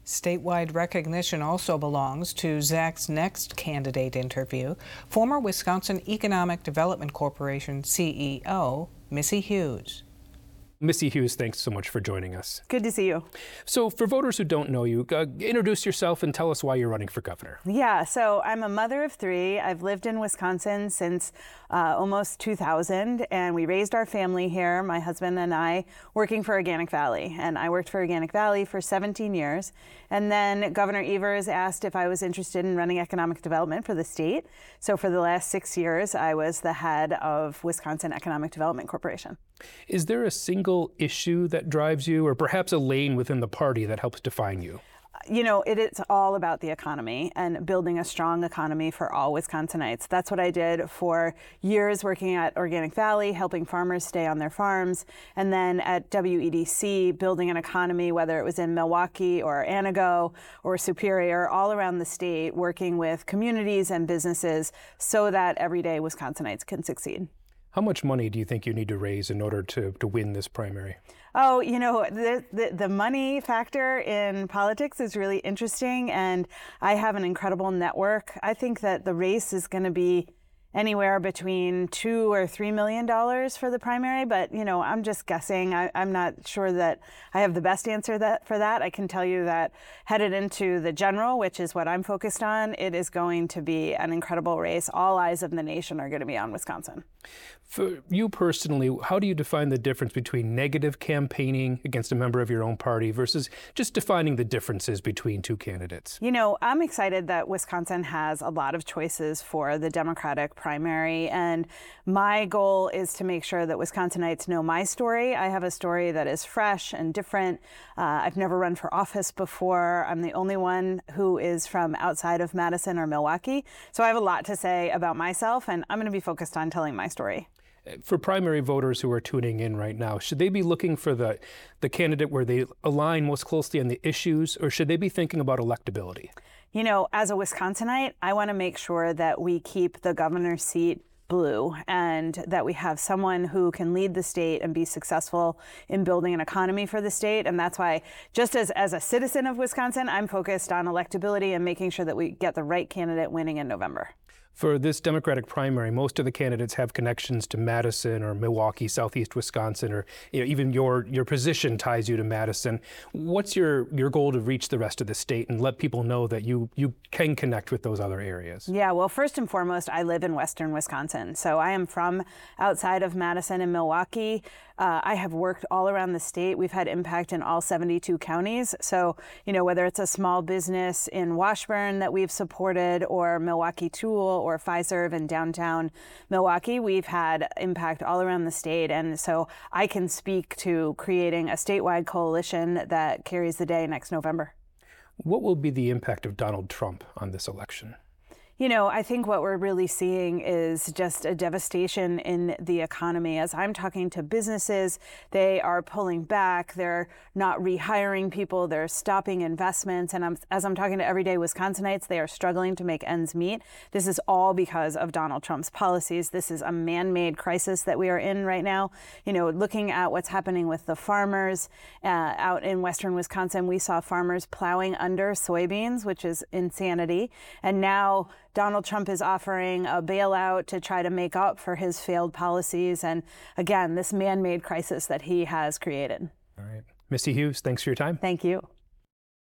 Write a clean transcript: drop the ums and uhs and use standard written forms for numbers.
Statewide recognition also belongs to Zach's next candidate interview, former Wisconsin Economic Development Corporation CEO, Missy Hughes. Missy Hughes, thanks so much for joining us. Good to see you. So for voters who don't know you, introduce yourself and tell us why you're running for governor. Yeah, so I'm a mother of three. I've lived in Wisconsin since almost 2000, and we raised our family here, my husband and I, working for Organic Valley. And I worked for Organic Valley for 17 years. And then Governor Evers asked if I was interested in running economic development for the state. So for the last 6 years, I was the head of Wisconsin Economic Development Corporation. Is there a single issue that drives you, or perhaps a lane within the party that helps define you? You know, it's all about the economy and building a strong economy for all Wisconsinites. That's what I did for years working at Organic Valley, helping farmers stay on their farms, and then at WEDC, building an economy, whether it was in Milwaukee or Antigo or Superior, all around the state, working with communities and businesses so that everyday Wisconsinites can succeed. How much money do you think you need to raise in order to win this primary? Oh, you know, the money factor in politics is really interesting, and I have an incredible network. I think that the race is going to be anywhere between $2 or $3 million for the primary, but you know, I'm just guessing. I'm not sure that I have the best answer for that. I can tell you that headed into the general, which is what I'm focused on, it is going to be an incredible race. All eyes of the nation are going to be on Wisconsin. For you personally, how do you define the difference between negative campaigning against a member of your own party versus just defining the differences between two candidates? You know, I'm excited that Wisconsin has a lot of choices for the Democratic primary, and my goal is to make sure that Wisconsinites know my story. I have a story that is fresh and different. I've never run for office before. I'm the only one who is from outside of Madison or Milwaukee, so I have a lot to say about myself, and I'm going to be focused on telling my story. For primary voters who are tuning in right now, should they be looking for the candidate where they align most closely on the issues, or should they be thinking about electability? You know, as a Wisconsinite, I want to make sure that we keep the governor's seat blue and that we have someone who can lead the state and be successful in building an economy for the state. And that's why, just as a citizen of Wisconsin, I'm focused on electability and making sure that we get the right candidate winning in November. For this Democratic primary, most of the candidates have connections to Madison or Milwaukee, Southeast Wisconsin, or even your position ties you to Madison. What's your goal to reach the rest of the state and let people know that you can connect with those other areas? Yeah, well, first and foremost, I live in Western Wisconsin. So I am from outside of Madison and Milwaukee. I have worked all around the state. We've had impact in all 72 counties. So, you know, whether it's a small business in Washburn that we've supported, or Milwaukee Tool, or Fiserv in downtown Milwaukee, we've had impact all around the state. And so I can speak to creating a statewide coalition that carries the day next November. What will be the impact of Donald Trump on this election? You know, I think what we're really seeing is just a devastation in the economy. As I'm talking to businesses, they are pulling back. They're not rehiring people. They're stopping investments. And as I'm talking to everyday Wisconsinites, they are struggling to make ends meet. This is all because of Donald Trump's policies. This is a man-made crisis that we are in right now. You know, looking at what's happening with the farmers out in Western Wisconsin, we saw farmers plowing under soybeans, which is insanity. And now Donald Trump is offering a bailout to try to make up for his failed policies and, again, this man-made crisis that he has created. All right. Missy Hughes, thanks for your time. Thank you.